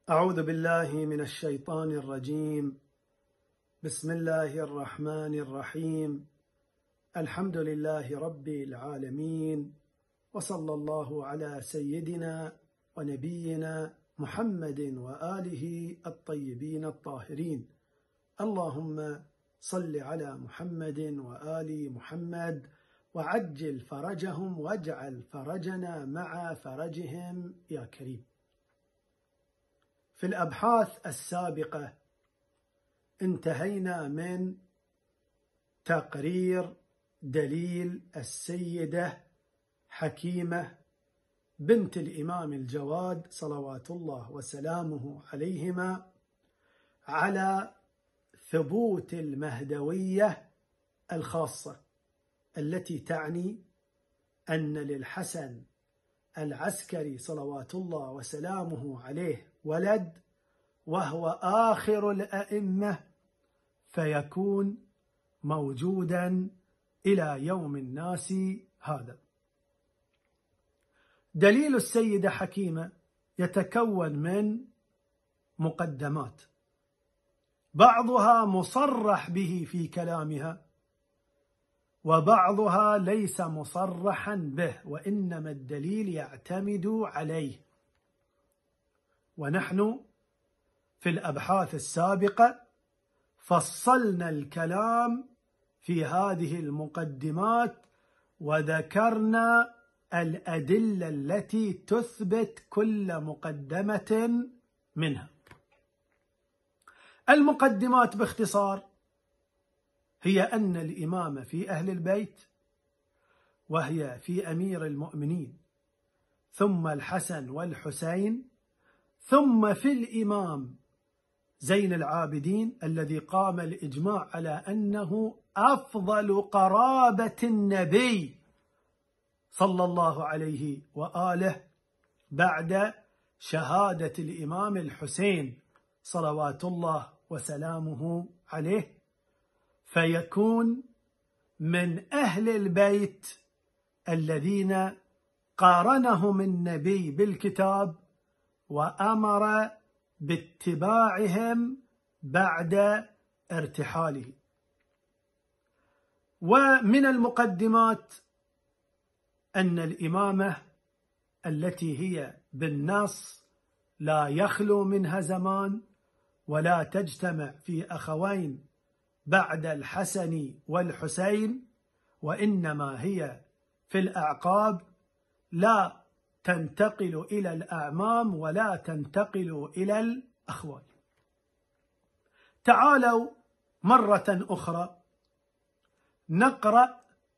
أعوذ بالله من الشيطان الرجيم. بسم الله الرحمن الرحيم. الحمد لله رب العالمين، وصلى الله على سيدنا ونبينا محمد وآله الطيبين الطاهرين. اللهم صل على محمد وآل محمد وعجل فرجهم واجعل فرجنا مع فرجهم يا كريم. في الأبحاث السابقة انتهينا من تقرير دليل السيدة حكيمة بنت الإمام الجواد صلوات الله وسلامه عليهما على ثبوت المهدوية الخاصة التي تعني أن للحسن العسكري صلوات الله وسلامه عليه ولد وهو آخر الأئمة، فيكون موجودا إلى يوم الناس هذا. دليل السيدة حكيمة يتكون من مقدمات، بعضها مصرح به في كلامها وبعضها ليس مصرحا به، وإنما الدليل يعتمد عليه. ونحن في الأبحاث السابقة فصلنا الكلام في هذه المقدمات وذكرنا الأدلة التي تثبت كل مقدمة منها. المقدمات باختصار هي أن الإمامة في أهل البيت، وهي في أمير المؤمنين، ثم الحسن والحسين، ثم في الإمام زين العابدين الذي قام الإجماع على أنه أفضل قرابة النبي صلى الله عليه وآله بعد شهادة الإمام الحسين صلوات الله وسلامه عليه، فيكون من أهل البيت الذين قارنهم النبي بالكتاب وأمر باتباعهم بعد ارتحاله. ومن المقدمات أن الإمامة التي هي بالنص لا يخلو منها زمان ولا تجتمع في أخوين بعد الحسن والحسين، وإنما هي في الأعقاب، لا تنتقل إلى الأعمام ولا تنتقل إلى الأخوال. تعالوا مرة أخرى نقرأ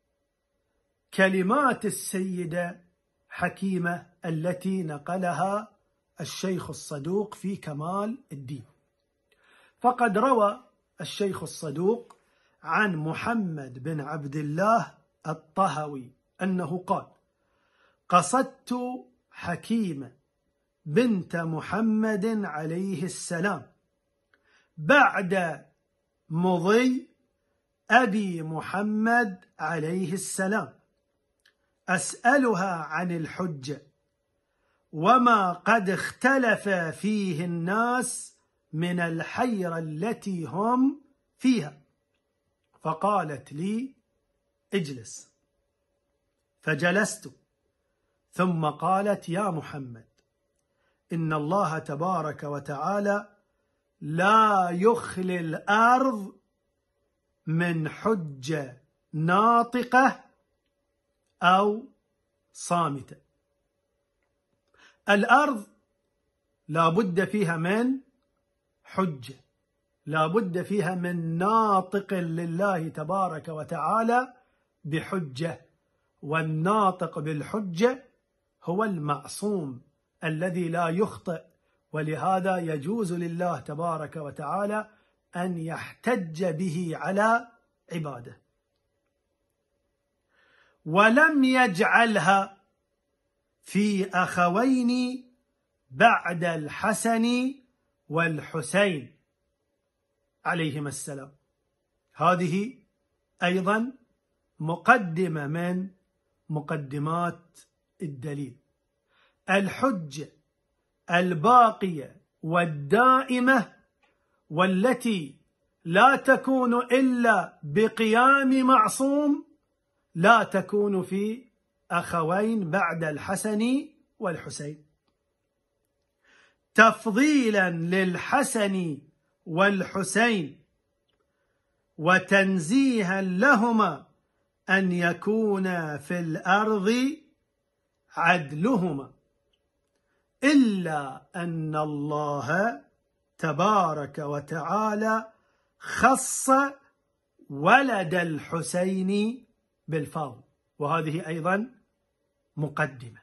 كلمات السيدة حكيمة التي نقلها الشيخ الصدوق في كمال الدين. فقد روى الشيخ الصدوق عن محمد بن عبد الله الطهوي أنه قال: قصدت حكيمة بنت محمد عليه السلام بعد مضي أبي محمد عليه السلام، أسألها عن الحجة وما قد اختلف فيه الناس من الحيرة التي هم فيها، فقالت لي: اجلس. فجلست، ثم قالت: يا محمد، إن الله تبارك وتعالى لا يخلي الأرض من حجة ناطقة أو صامتة. الأرض لا بد فيها من حجة، لا بد فيها من ناطق لله تبارك وتعالى بحجة، والناطق بالحجة هو المعصوم الذي لا يخطئ، ولهذا يجوز لله تبارك وتعالى أن يحتج به على عباده. ولم يجعلها في أخوين بعد الحسن والحسين عليهما السلام. هذه أيضا مقدمة من مقدمات الدليل. الحجة الباقية والدائمة والتي لا تكون إلا بقيام معصوم لا تكون في أخوين بعد الحسن والحسين، تفضيلا للحسن والحسين وتنزيها لهما أن يكون في الأرض عدلهما، إلا أن الله تبارك وتعالى خص ولد الحسين بالفضل. وهذه أيضا مقدمة.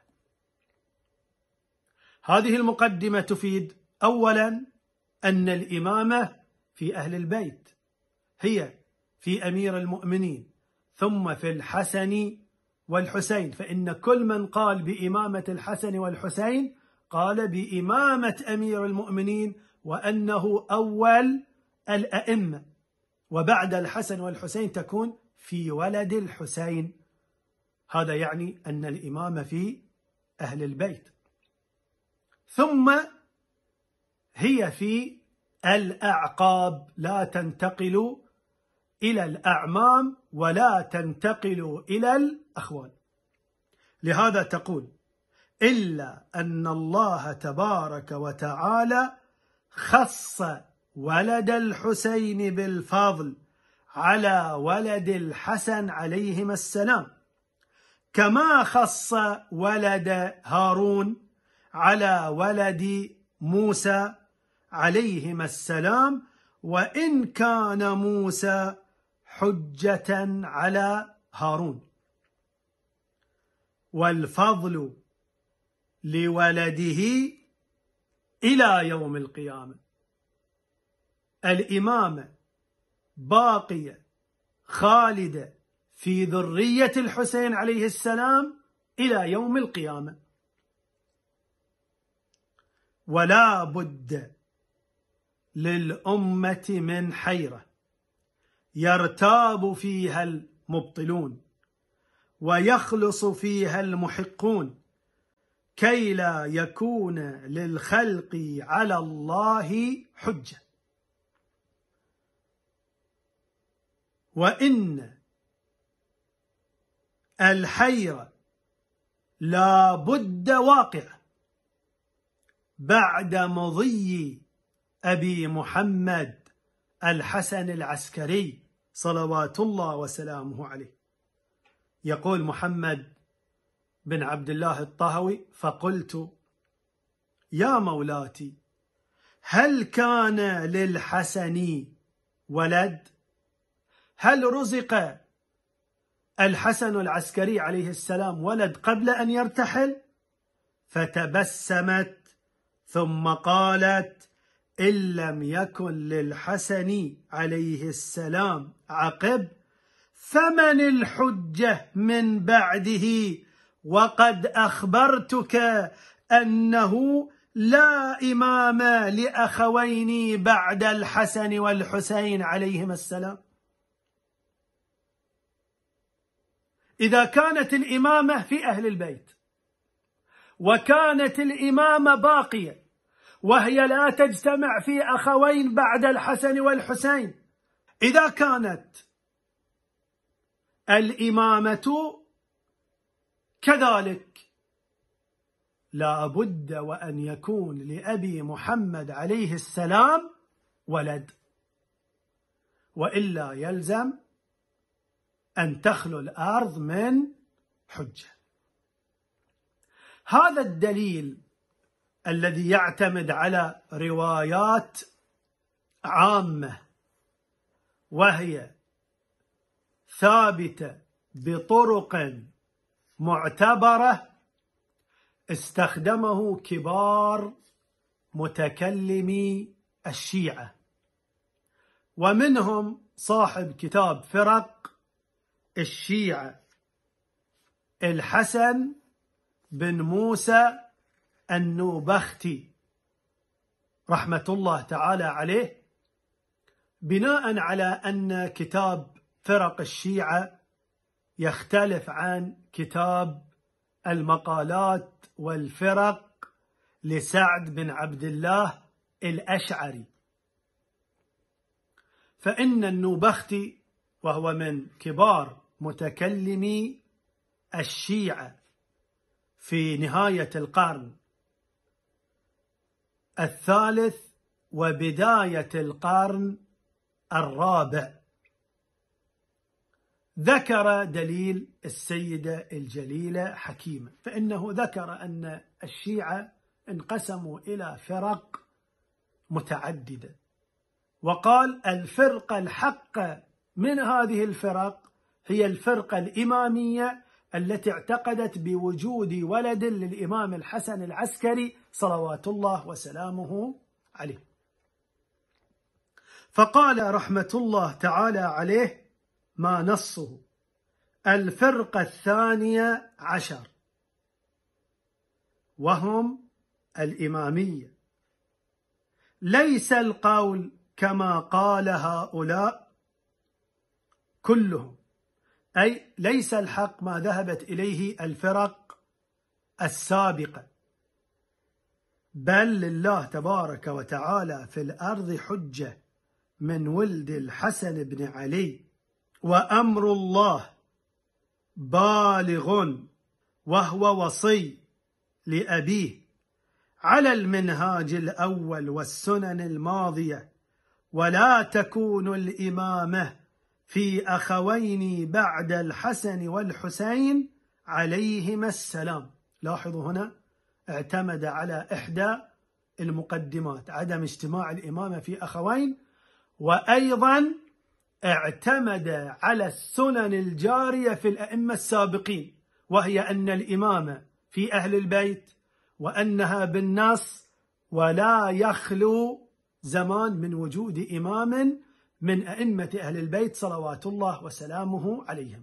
هذه المقدمة تفيد أولا أن الإمامة في أهل البيت، هي في أمير المؤمنين ثم في الحسن والحسين، فإن كل من قال بإمامة الحسن والحسين قال بإمامة أمير المؤمنين، وأنه أول الأئمة، وبعد الحسن والحسين تكون في ولد الحسين. هذا يعني أن الإمامة في أهل البيت. ثم هي في الأعقاب، لا تنتقل إلى الأعمام ولا تنتقل إلى الأخوال. لهذا تقول: إلا أن الله تبارك وتعالى خص ولد الحسين بالفضل على ولد الحسن عليهما السلام، كما خص ولد هارون على ولد موسى عليهما السلام، وإن كان موسى حجة على هارون. والفضل لولده إلى يوم القيامة، الإمامة باقية خالدة في ذرية الحسين عليه السلام إلى يوم القيامة. ولا بد للأمة من حيرة يرتاب فيها المبطلون ويخلص فيها المحقون، كي لا يكون للخلق على الله حجة. وإن الحيرة لا بد واقعة بعد مضي أبي محمد الحسن العسكري صلوات الله وسلامه عليه. يقول محمد بن عبد الله الطهوي: فقلت: يا مولاتي، هل كان للحسن ولد؟ هل رزق الحسن العسكري عليه السلام ولد قبل أن يرتحل؟ فتبسمت ثم قالت: إن لم يكن للحسن عليه السلام عقب فمن الحجة من بعده؟ وقد أخبرتك أنه لا إمام لأخوين بعد الحسن والحسين عليهما السلام. إذا كانت الإمامة في أهل البيت وكانت الإمامة باقية وهي لا تجتمع في أخوين بعد الحسن والحسين، إذا كانت الإمامة كذلك لا بد وأن يكون لأبي محمد عليه السلام ولد، وإلا يلزم أن تخلو الأرض من حجة. هذا الدليل الذي يعتمد على روايات عامة وهي ثابتة بطرق معتبرة استخدمه كبار متكلمي الشيعة، ومنهم صاحب كتاب فرق الشيعة الحسن بن موسى النوبختي رحمة الله تعالى عليه، بناء على أن كتاب فرق الشيعة يختلف عن كتاب المقالات والفرق لسعد بن عبد الله الأشعري. فإن النوبختي وهو من كبار متكلمي الشيعة في نهاية القرن الثالث وبداية القرن الرابع ذكر دليل السيدة الجليلة حكيمة، فإنه ذكر أن الشيعة انقسموا إلى فرق متعددة، وقال الفرقة الحقة من هذه الفرق هي الفرقة الإمامية التي اعتقدت بوجود ولد للإمام الحسن العسكري صلوات الله وسلامه عليه. فقال رحمة الله تعالى عليه ما نصه: الفرقة الثانية عشر وهم الإمامية، ليس القول كما قال هؤلاء كلهم، أي ليس الحق ما ذهبت إليه الفرق السابقة، بل لله تبارك وتعالى في الأرض حجة من ولد الحسن بن علي، وأمر الله بالغ وهو وصي لأبيه على المنهاج الأول والسنن الماضية، ولا تكون الإمامة في أخوين بعد الحسن والحسين عليهما السلام. لاحظوا هنا اعتمد على إحدى المقدمات عدم اجتماع الإمامة في أخوين، وأيضا اعتمد على السنن الجارية في الأئمة السابقين، وهي أن الإمامة في أهل البيت وأنها بالنص، ولا يخلو زمان من وجود إمام من أئمة أهل البيت صلوات الله وسلامه عليهم،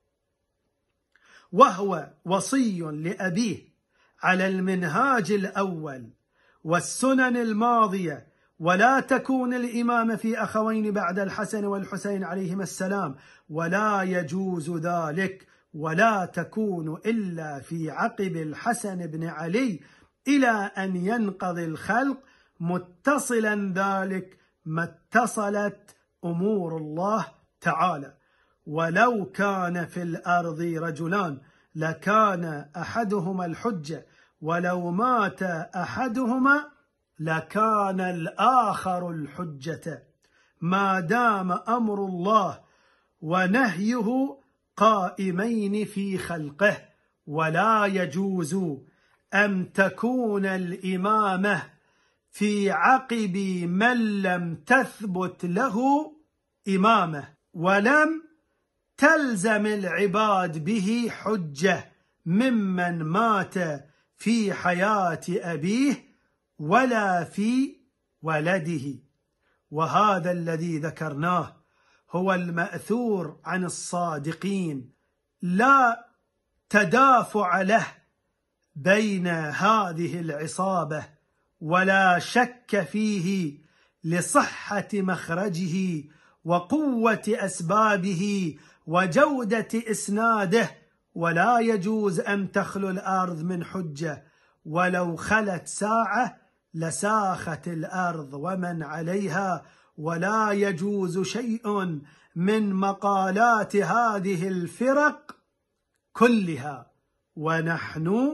وهو وصي لأبيه على المنهاج الأول والسنن الماضية، ولا تكون الإمامة في أخوين بعد الحسن والحسين عليهما السلام، ولا يجوز ذلك، ولا تكون إلا في عقب الحسن بن علي إلى أن ينقضي الخلق، متصلا ذلك ما اتصلت أمور الله تعالى. ولو كان في الأرض رجلان لكان أحدهما الحجة، ولو مات أحدهما لكان الآخر الحجة، ما دام أمر الله ونهيه قائمين في خلقه. ولا يجوز أن تكون الإمامة في عقب من لم تثبت له إمامة ولم تلزم العباد به حجة ممن مات في حياة أبيه ولا في ولده. وهذا الذي ذكرناه هو المأثور عن الصادقين، لا تدافع له بين هذه العصابة، ولا شك فيه لصحة مخرجه وقوة أسبابه وجودة إسناده. ولا يجوز أن تخلو الأرض من حجة، ولو خلت ساعة لساخت الأرض ومن عليها. ولا يجوز شيء من مقالات هذه الفرق كلها، ونحن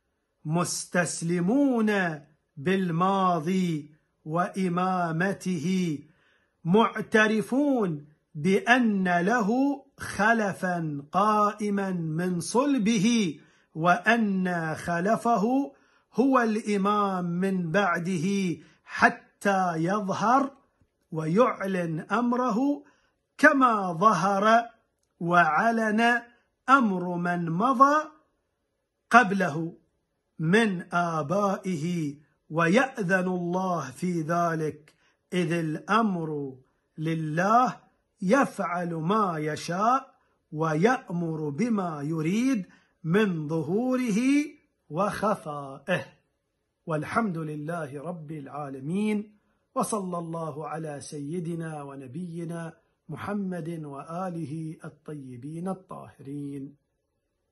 مستسلمون بالماضي وإمامته، معترفون بأن له خلفا قائما من صلبه، وأن خلفه هو الإمام من بعده حتى يظهر ويعلن أمره كما ظهر وعلن أمر من مضى قبله من آبائه، ويأذن الله في ذلك، إذ الأمر لله يفعل ما يشاء ويأمر بما يريد من ظهوره وخفائه. والحمد لله رب العالمين، وصلى الله على سيدنا ونبينا محمد وآله الطيبين الطاهرين.